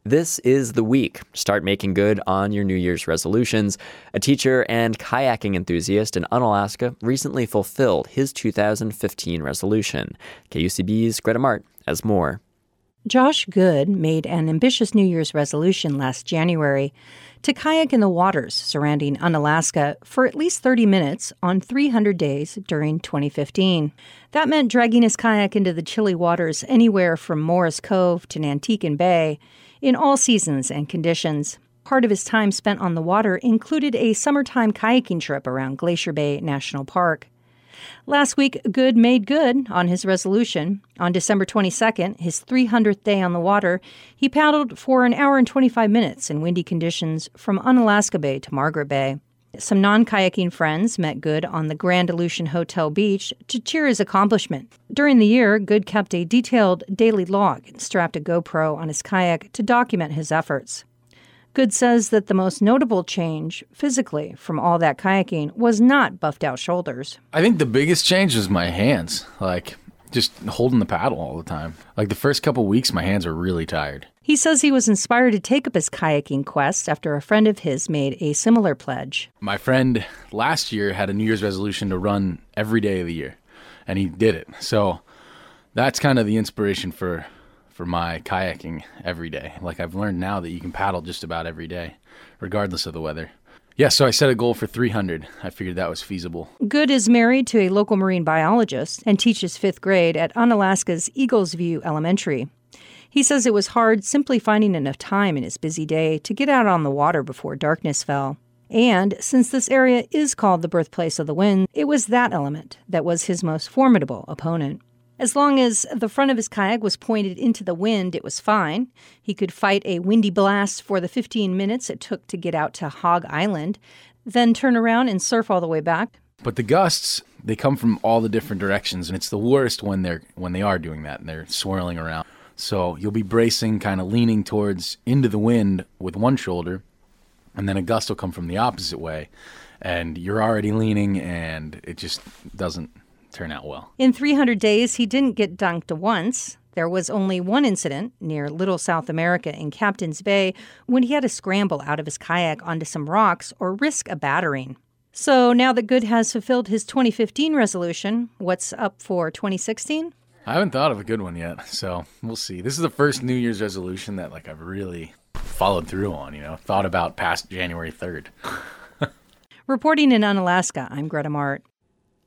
This is the week. Start making good on your New Year's resolutions. A teacher and kayaking enthusiast in Unalaska recently fulfilled his 2015 resolution. KUCB's Greta Mart has more. Josh Good made an ambitious New Year's resolution last January to kayak in the waters surrounding Unalaska for at least 30 minutes on 300 days during 2015. That meant dragging his kayak into the chilly waters anywhere from Morris Cove to Nanticoke Bay in all seasons and conditions. Part of his time spent on the water included a summertime kayaking trip around Glacier Bay National Park. Last week, Good made good on his resolution. On December 22nd, his 300th day on the water, he paddled for an hour and 25 minutes in windy conditions from Unalaska Bay to Margaret Bay. Some non-kayaking friends met Good on the Grand Aleutian Hotel Beach to cheer his accomplishment. During the year, Good kept a detailed daily log and strapped a GoPro on his kayak to document his efforts. Good says that the most notable change, physically, from all that kayaking was not buffed-out shoulders. I think the biggest change was my hands, just holding the paddle all the time. The first couple weeks, my hands were really tired. He says he was inspired to take up his kayaking quest after a friend of his made a similar pledge. My friend last year had a New Year's resolution to run every day of the year, and he did it. So that's kind of the inspiration for my kayaking every day. I've learned now that you can paddle just about every day, regardless of the weather. Yeah, so I set a goal for 300. I figured that was feasible. Good is married to a local marine biologist and teaches 5th grade at Unalaska's Eagles View Elementary. He says it was hard simply finding enough time in his busy day to get out on the water before darkness fell. And since this area is called the birthplace of the wind, it was that element that was his most formidable opponent. As long as the front of his kayak was pointed into the wind, it was fine. He could fight a windy blast for the 15 minutes it took to get out to Hog Island, then turn around and surf all the way back. But the gusts, they come from all the different directions, and it's the worst when they are doing that and they're swirling around. So you'll be bracing, kind of leaning towards into the wind with one shoulder, and then a gust will come from the opposite way, and you're already leaning, and it just doesn't turn out well. In 300 days, he didn't get dunked once. There was only one incident near Little South America in Captain's Bay when he had to scramble out of his kayak onto some rocks or risk a battering. So now that Good has fulfilled his 2015 resolution, what's up for 2016? I haven't thought of a good one yet, so we'll see. This is the first New Year's resolution that I've really followed through on, thought about past January 3rd. Reporting in Unalaska, I'm Greta Mart.